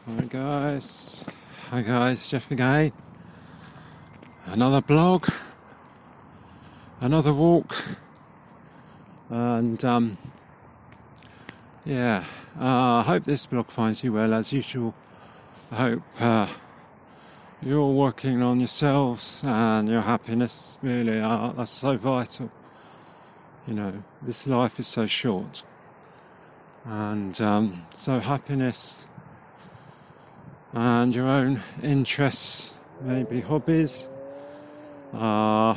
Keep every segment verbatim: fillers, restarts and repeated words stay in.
Hi guys, hi guys, Jeff again. Another blog, another walk, and um, yeah, uh, I hope this blog finds you well as usual. I hope uh, you're all working on yourselves and your happiness. Really, uh, that's so vital. You know, this life is so short, and um, so happiness and your own interests, maybe hobbies, uh,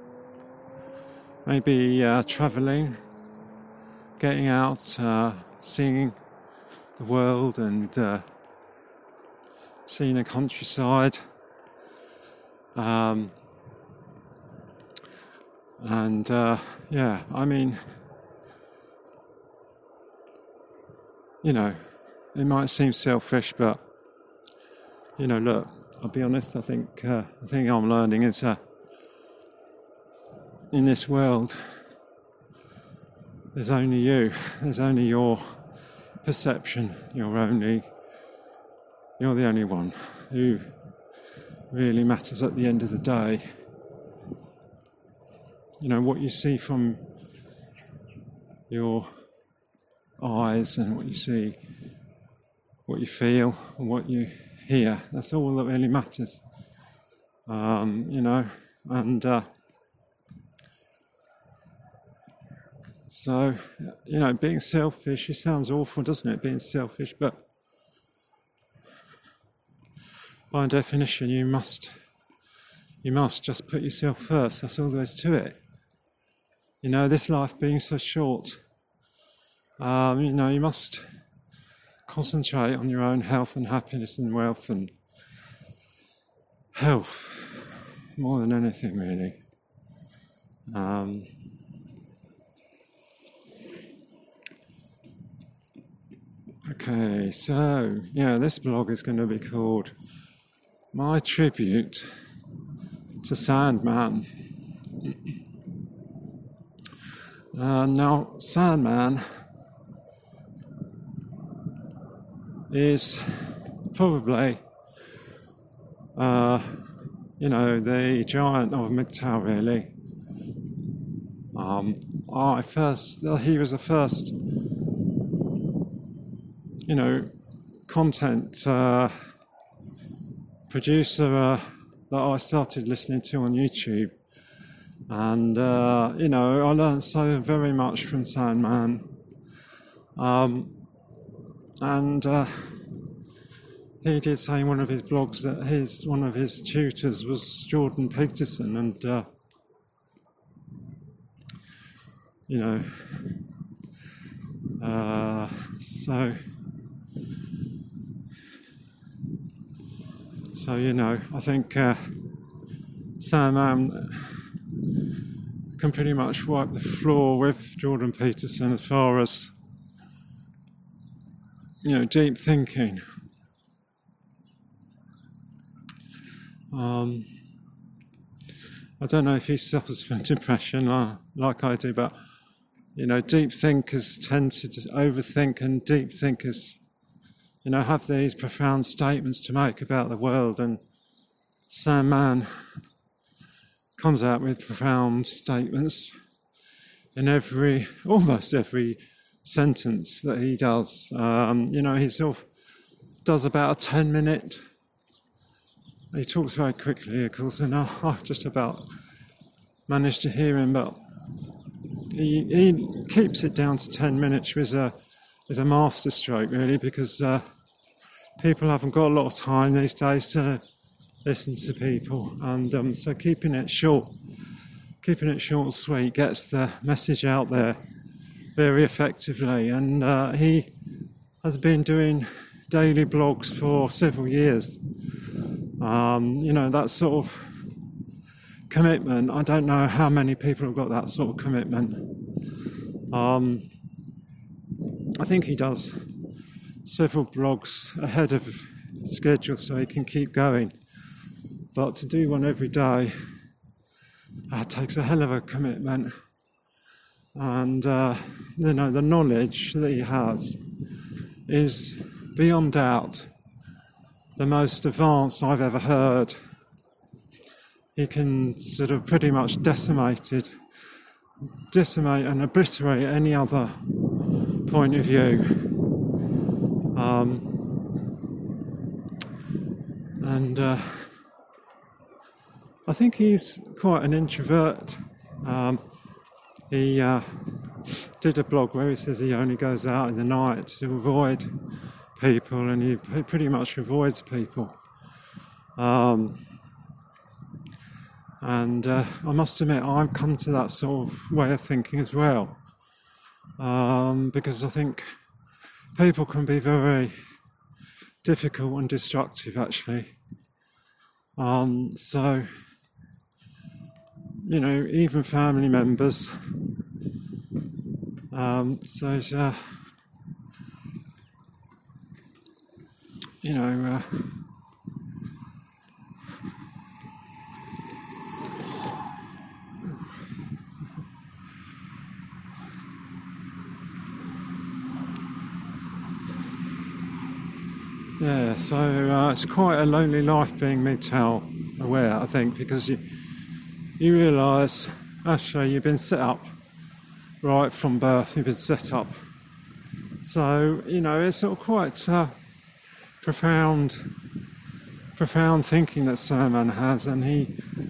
maybe uh, travelling, getting out, uh, seeing the world and uh, seeing the countryside, um, and uh, yeah, I mean, you know, it might seem selfish, but you know, look, I'll be honest, I think uh, the thing I'm learning is uh, in this world, there's only you, there's only your perception, you're only, you're the only one who really matters at the end of the day. You know, what you see from your eyes and what you see, what you feel and what you hear, that's all that really matters. Um, you know, and uh, so, you know, being selfish, it sounds awful, doesn't it, being selfish, but by definition you must you must just put yourself first. That's all there is to it. You know, this life being so short, um, you know, you must concentrate on your own health and happiness and wealth and health more than anything, really. Um, okay, so yeah, this blog is going to be called My Tribute to Sandman. Uh, now, Sandman is probably, uh, you know, the giant of M G T O W, really. Um, I first, he was the first, you know, content uh, producer uh, that I started listening to on YouTube. And, uh, you know, I learned so very much from Sandman. Um, and uh, he did say in one of his blogs that his one of his tutors was Jordan Peterson. And, uh, you know, uh, so, so, you know, I think uh, Sandman can pretty much wipe the floor with Jordan Peterson as far as, you know, deep thinking. Um, I don't know if he suffers from depression uh, like I do, but, you know, deep thinkers tend to overthink, and deep thinkers, you know, have these profound statements to make about the world, and Sandman comes out with profound statements in every, almost every sentence that he does. Um, you know, he sort of does about a ten minute, he talks very quickly, of course, and I, I just about managed to hear him, but he, he keeps it down to ten minutes, which is a, is a masterstroke, really, because uh, people haven't got a lot of time these days to listen to people, and um, so keeping it short, keeping it short and sweet gets the message out there very effectively. And uh, he has been doing daily blogs for several years. Um, you know, that sort of commitment, I don't know how many people have got that sort of commitment. Um, I think he does several blogs ahead of schedule so he can keep going. But to do one every day uh, takes a hell of a commitment. And, uh, you know, the knowledge that he has is beyond doubt the most advanced I've ever heard. He can sort of pretty much decimate it, decimate and obliterate any other point of view. Um, and uh, I think he's quite an introvert. Um, he uh, did a blog where he says he only goes out in the night to avoid people, and he pretty much avoids people. Um, and uh, I must admit, I've come to that sort of way of thinking as well, um, because I think people can be very difficult and destructive, actually. Um, so, you know, even family members. Um, so, uh, you know, uh, yeah, so uh, it's quite a lonely life being M G T O W aware, I think, because you you realise actually you've been set up right from birth. You've been set up, so you know it's sort of quite uh, profound, profound thinking that Sandman has, and he,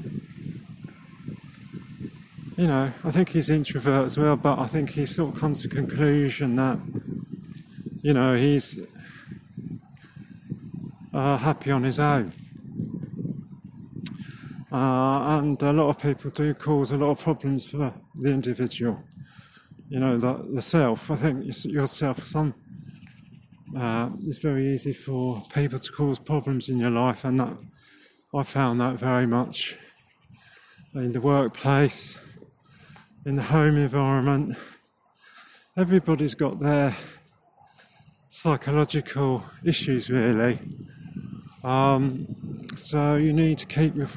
you know, I think he's introvert as well, but I think he sort of comes to the conclusion that, you know, he's uh, happy on his own. Uh, and a lot of people do cause a lot of problems for the individual. You know, the, the self. I think yourself, some, uh, it's very easy for people to cause problems in your life, and that I found that very much in the workplace, in the home environment. Everybody's got their psychological issues, really. Um, so you need to keep your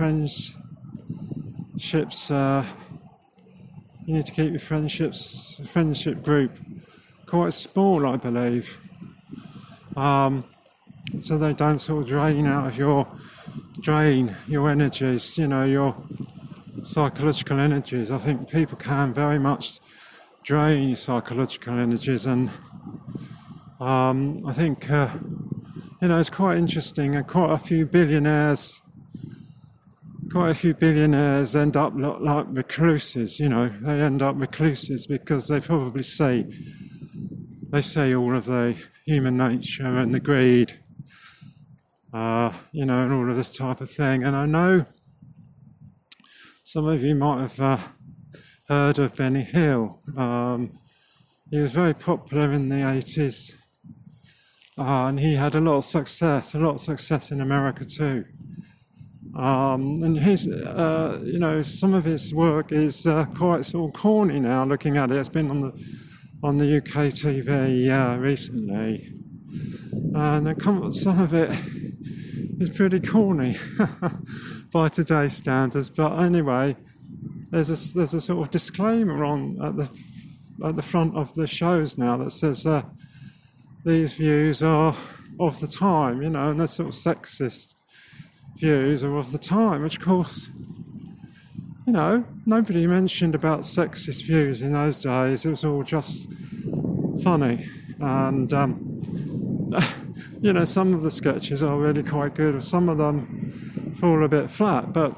friendships, uh, you need to keep your friendships, friendship group quite small, I believe. Um, so they don't sort of drain out of your, drain your energies, you know, your psychological energies. I think people can very much drain your psychological energies, and um, I think, uh, you know, it's quite interesting, and quite a few billionaires, quite a few billionaires end up like recluses, you know, they end up recluses because they probably see, they see all of the human nature and the greed, uh, you know, and all of this type of thing. And I know some of you might have uh, heard of Benny Hill. Um, he was very popular in the eighties. Uh, and he had a lot of success, a lot of success in America too. Um, and his, uh, you know, some of his work is uh, quite sort of corny now. Looking at it, it's been on the on the U K T V uh, recently, and uh, some of it is pretty corny by today's standards. But anyway, there's a there's a sort of disclaimer on at the at the front of the shows now that says. Uh, These views are of the time, you know, and they're sort of sexist views are of the time, which of course, you know, nobody mentioned about sexist views in those days. It was all just funny. And, um, you know, some of the sketches are really quite good, some of them fall a bit flat, but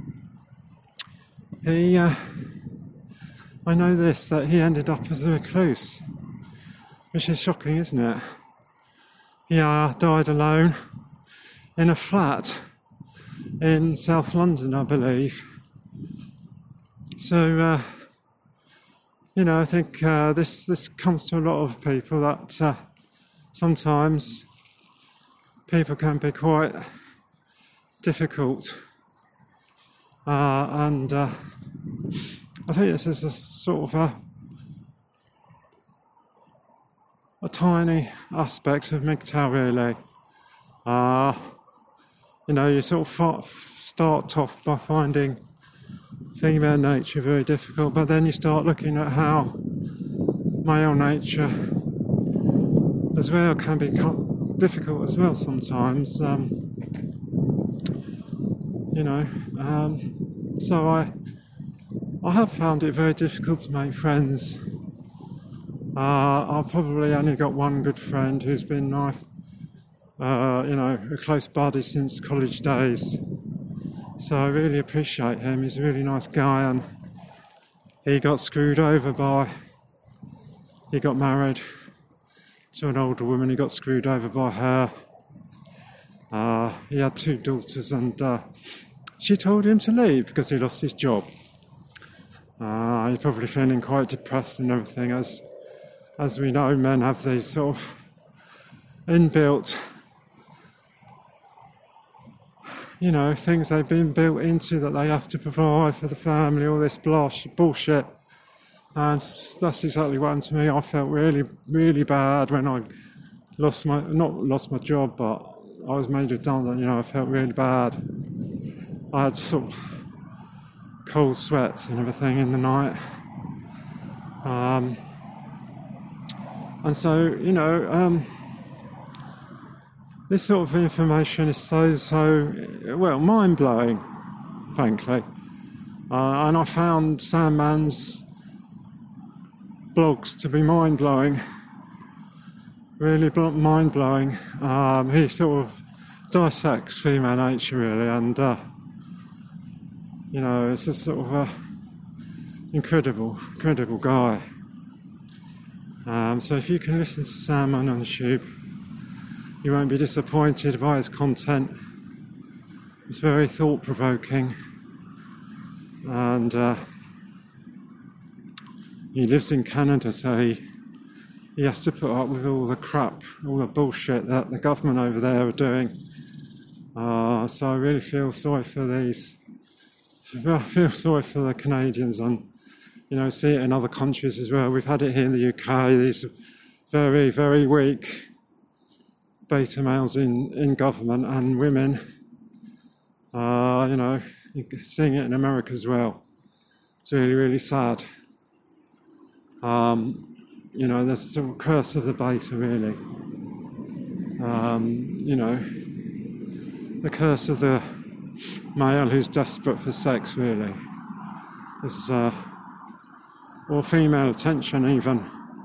he, uh, I know this, that he ended up as a recluse. Which is shocking, isn't it? He uh, died alone in a flat in South London, I believe. So, uh, you know, I think uh, this this comes to a lot of people that uh, sometimes people can be quite difficult. Uh, and uh, I think this is a sort of a a tiny aspect of M G T O W, really. Uh, you know, you sort of start off by finding female nature very difficult, but then you start looking at how male nature as well can be difficult as well sometimes. Um, you know. Um, so I, I have found it very difficult to make friends. Uh, I've probably only got one good friend who's been my, uh, you know, a close buddy since college days. So I really appreciate him. He's a really nice guy, and he got screwed over by, he got married to an older woman, he got screwed over by her. Uh, he had two daughters, and uh, she told him to leave because he lost his job. Uh, he's probably feeling quite depressed and everything. As as we know, men have these sort of inbuilt, you know, things they've been built into that they have to provide for the family, all this bullshit. And that's exactly what happened to me. I felt really, really bad when I lost my, not lost my job, but I was made redundant, you know, I felt really bad. I had sort of cold sweats and everything in the night. Um, and so, you know, um, this sort of information is so, so, well, mind-blowing, frankly. Uh, and I found Sandman's blogs to be mind-blowing, really mind-blowing. Um, he sort of dissects female nature, really, and, uh, you know, it's a sort of a incredible, incredible guy. Um, so if you can listen to Sandman on YouTube, you won't be disappointed by his content. It's very thought-provoking, and uh, he lives in Canada, so he, he has to put up with all the crap, all the bullshit that the government over there are doing. Uh, so I really feel sorry for these, I feel sorry for the Canadians, and, you know, see it in other countries as well. We've had it here in the U K, these very, very weak beta males in, in government and women. Uh, you know, seeing it in America as well. It's really, really sad. Um, you know, there's sort of curse of the beta, really. Um, you know, the curse of the male who's desperate for sex, really. There's, uh, or female attention, even.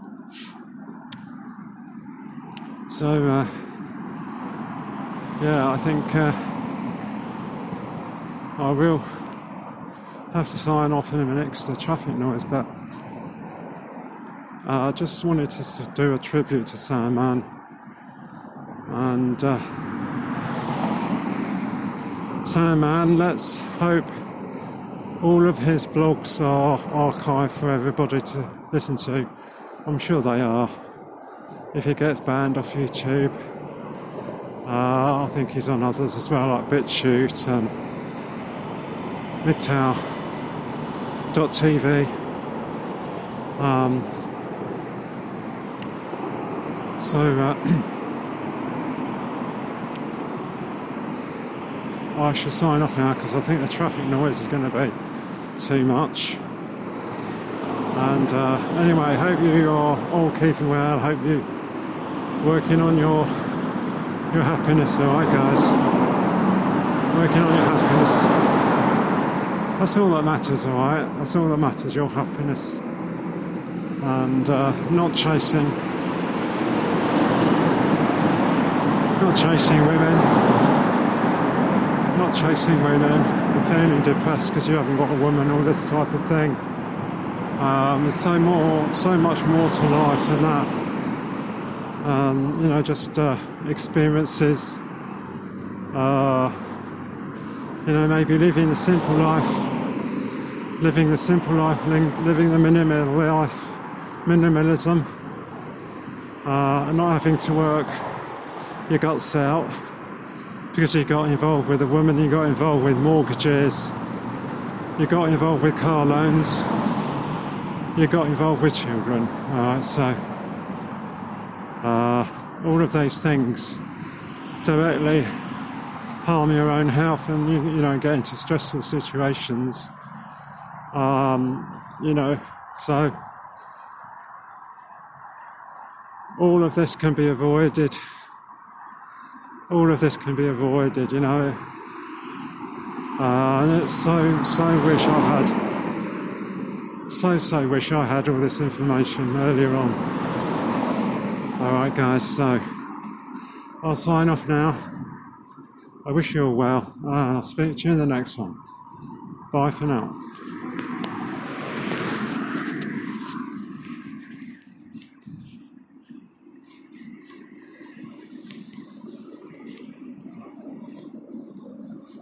So, uh, yeah, I think uh, I will have to sign off in a minute because of the traffic noise, but uh, I just wanted to do a tribute to Sandman, and uh, Sandman, let's hope all of his blogs are archived for everybody to listen to. I'm sure they are. If he gets banned off YouTube, uh, I think he's on others as well, like BitChute and M G T O W dot T V. Um, so uh, I shall sign off now because I think the traffic noise is going to be too much. And uh, anyway, hope you are all keeping well. Hope you working on your your happiness, alright guys? Working on your happiness. That's all that matters, alright? That's all that matters, your happiness. And uh, not chasing not chasing women. Not chasing women and feeling depressed because you haven't got a woman, all this type of thing. Um, there's so more, so much more to life than that. Um, you know, just uh, experiences. Uh, you know, maybe living the simple life, living the simple life, living the minimal life, minimalism, uh, and not having to work your guts out because you got involved with a woman, you got involved with mortgages, you got involved with car loans. You got involved with children, alright, so uh, all of those things directly harm your own health and you, you know, get into stressful situations, um, you know, so all of this can be avoided, all of this can be avoided, you know, Uh, and it's so, so wish I had, so, so wish I had all this information earlier on. Alright guys, so I'll sign off now. I wish you all well, and I'll speak to you in the next one. Bye for now.